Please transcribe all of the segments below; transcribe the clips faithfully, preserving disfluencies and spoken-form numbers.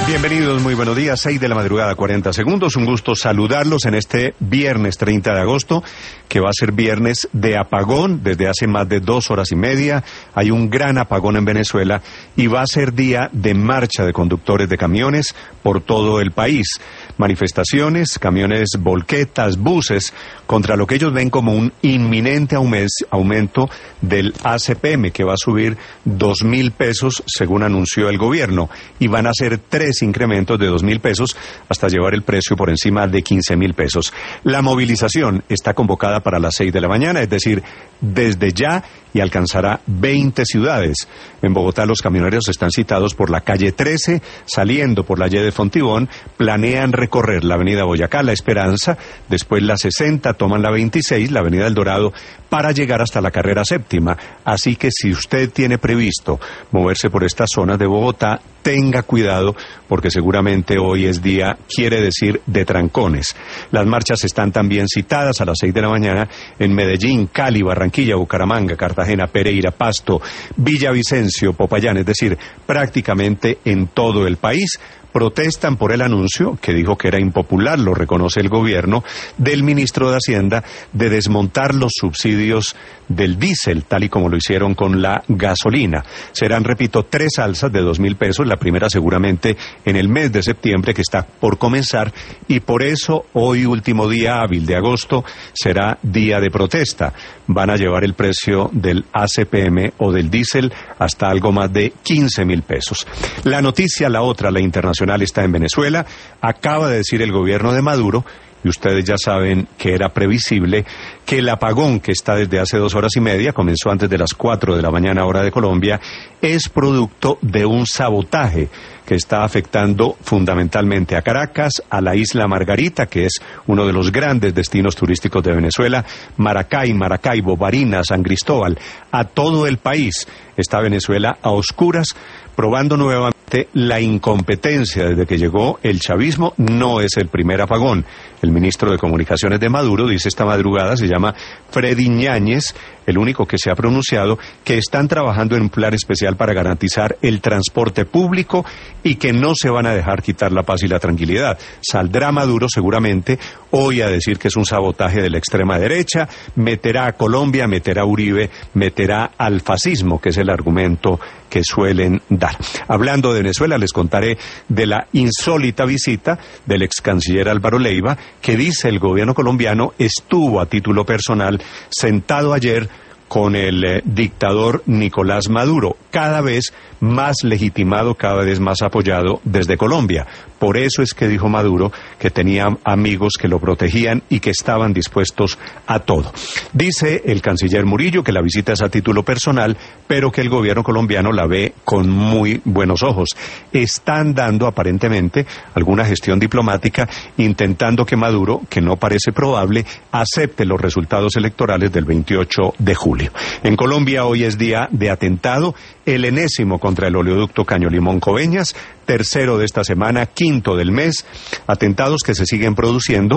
Bienvenidos, muy buenos días, seis de la madrugada, cuarenta segundos. Un gusto saludarlos en este viernes treinta de agosto, que va a ser viernes de apagón desde hace más de dos horas y media. Hay un gran apagón en Venezuela y va a ser día de marcha de conductores de camiones por todo el país. Manifestaciones, camiones volquetas, buses, contra lo que ellos ven como un inminente aumento del A C P M, que va a subir dos mil pesos, según anunció el gobierno, y van a ser tres incrementos de dos mil pesos hasta llevar el precio por encima de quince mil pesos. La movilización está convocada para las seis de la mañana, es decir, desde ya, y alcanzará veinte ciudades. En Bogotá los camioneros están citados por la calle trece, saliendo por la Y de Fontibón, planean recorrer la avenida Boyacá, La Esperanza, después la sesenta, toman la veintiséis, la avenida El Dorado, para llegar hasta la carrera séptima. Así que si usted tiene previsto moverse por estas zonas de Bogotá, tenga cuidado, porque seguramente hoy es día, quiere decir, de trancones. Las marchas están también citadas a las seis de la mañana en Medellín, Cali, Barranquilla, Bucaramanga, Cartagena, Pereira, Pasto, Villavicencio, Popayán, es decir, prácticamente en todo el país. Protestan por el anuncio, que dijo que era impopular, lo reconoce el gobierno, del ministro de Hacienda, de desmontar los subsidios del diésel, tal y como lo hicieron con la gasolina. Serán, repito, tres alzas de dos mil pesos, la primera seguramente en el mes de septiembre, que está por comenzar, y por eso hoy, último día hábil de agosto, será día de protesta. Van a llevar el precio del A C P M o del diésel hasta algo más de quince mil pesos. La noticia, la otra, la internacional, está en Venezuela. Acaba de decir el gobierno de Maduro, y ustedes ya saben que era previsible, que el apagón que está desde hace dos horas y media, comenzó antes de las cuatro de la mañana hora de Colombia, es producto de un sabotaje que está afectando fundamentalmente a Caracas, a la isla Margarita, que es uno de los grandes destinos turísticos de Venezuela, Maracay, Maracaibo, Barinas, San Cristóbal, a todo el país. Está Venezuela a oscuras, probando nuevamente la incompetencia desde que llegó el chavismo. No es el primer apagón. El ministro de Comunicaciones de Maduro dice esta madrugada, se llama Freddy Ñáñez, el único que se ha pronunciado, que están trabajando en un plan especial para garantizar el transporte público y que no se van a dejar quitar la paz y la tranquilidad. Saldrá Maduro seguramente hoy a decir que es un sabotaje de la extrema derecha, meterá a Colombia, meterá a Uribe, meterá al fascismo, que es el argumento que suelen dar. Hablando de Venezuela, les contaré de la insólita visita del ex canciller Álvaro Leiva, que dice el gobierno colombiano estuvo a título personal sentado ayer con el eh, dictador Nicolás Maduro, cada vez más legitimado, cada vez más apoyado desde Colombia. Por eso es que dijo Maduro que tenía amigos que lo protegían y que estaban dispuestos a todo. Dice el canciller Murillo que la visita es a título personal, pero que el gobierno colombiano la ve con muy buenos ojos. Están dando aparentemente alguna gestión diplomática, intentando que Maduro, que no parece probable, acepte los resultados electorales del veintiocho de julio. En Colombia hoy es día de atentado, el enésimo contra el oleoducto Caño Limón-Coveñas, tercero de esta semana, quinto del mes, atentados que se siguen produciendo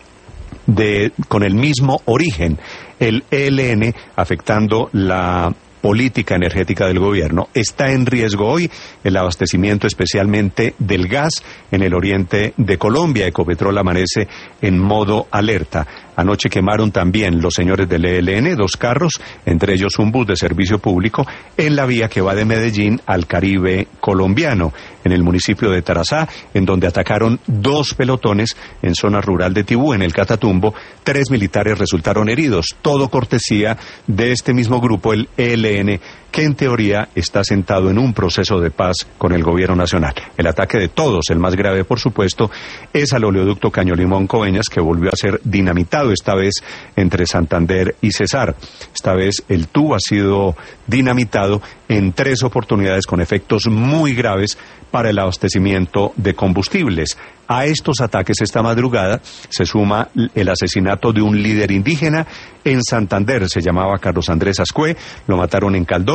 de, con el mismo origen, el E L N afectando la política energética del gobierno. Está en riesgo hoy el abastecimiento especialmente del gas en el oriente de Colombia. Ecopetrol amanece en modo alerta. Anoche quemaron también los señores del E L N dos carros, entre ellos un bus de servicio público, en la vía que va de Medellín al Caribe colombiano, en el municipio de Tarazá, en donde atacaron dos pelotones en zona rural de Tibú, en el Catatumbo. Tres militares resultaron heridos, todo cortesía de este mismo grupo, el E L N, que en teoría está sentado en un proceso de paz con el gobierno nacional. El ataque de todos, el más grave por supuesto, es al oleoducto Caño Limón-Coveñas, que volvió a ser dinamitado, esta vez entre Santander y Cesar. Esta vez el tubo ha sido dinamitado en tres oportunidades con efectos muy graves para el abastecimiento de combustibles. A estos ataques esta madrugada se suma el asesinato de un líder indígena en Santander. Se llamaba Carlos Andrés Ascue, lo mataron en Caldono,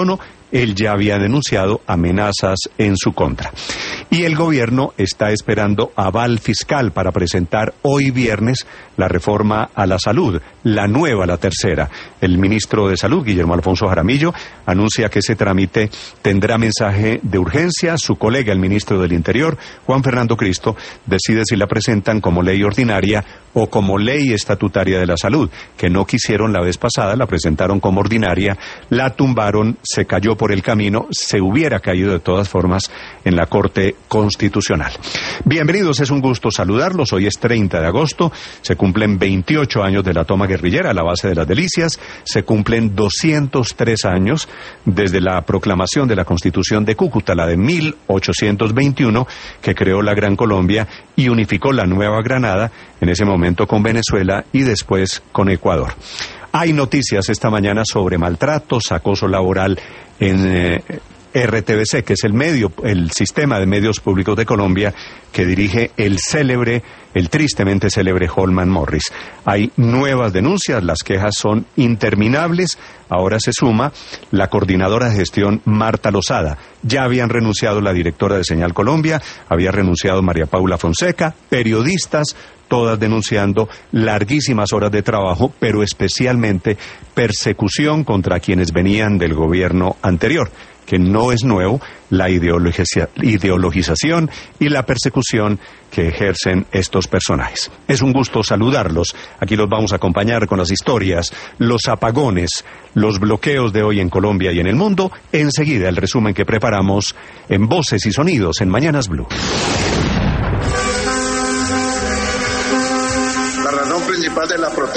él ya había denunciado amenazas en su contra. Y el gobierno está esperando aval fiscal para presentar hoy viernes la reforma a la salud, la nueva, la tercera. El ministro de Salud, Guillermo Alfonso Jaramillo, anuncia que ese trámite tendrá mensaje de urgencia. Su colega, el ministro del Interior, Juan Fernando Cristo, decide si la presentan como ley ordinaria o como ley estatutaria de la salud, que no quisieron la vez pasada, la presentaron como ordinaria, la tumbaron, se cayó por el camino, se hubiera caído de todas formas en la Corte Constitucional. Bienvenidos, es un gusto saludarlos. Hoy es treinta de agosto, se cumplen veintiocho años de la toma guerrillera a la base de las Delicias, se cumplen doscientos tres años desde la proclamación de la Constitución de Cúcuta, la de mil ochocientos veintiuno, que creó la Gran Colombia y unificó la Nueva Granada, en ese momento con Venezuela y después con Ecuador. Hay noticias esta mañana sobre maltratos, acoso laboral en eh, R T V C, que es el medio, el sistema de medios públicos de Colombia que dirige el célebre, el tristemente célebre Holman Morris. Hay nuevas denuncias, las quejas son interminables. Ahora se suma la coordinadora de gestión Marta Lozada. Ya habían renunciado la directora de Señal Colombia, había renunciado María Paula Fonseca, periodistas, todas denunciando larguísimas horas de trabajo, pero especialmente persecución contra quienes venían del gobierno anterior, que no es nuevo, la ideologiza- ideologización y la persecución que ejercen estos personajes. Es un gusto saludarlos. Aquí los vamos a acompañar con las historias, los apagones, los bloqueos de hoy en Colombia y en el mundo. Enseguida el resumen que preparamos en Voces y Sonidos en Mañanas Blue. La razón principal de la protesta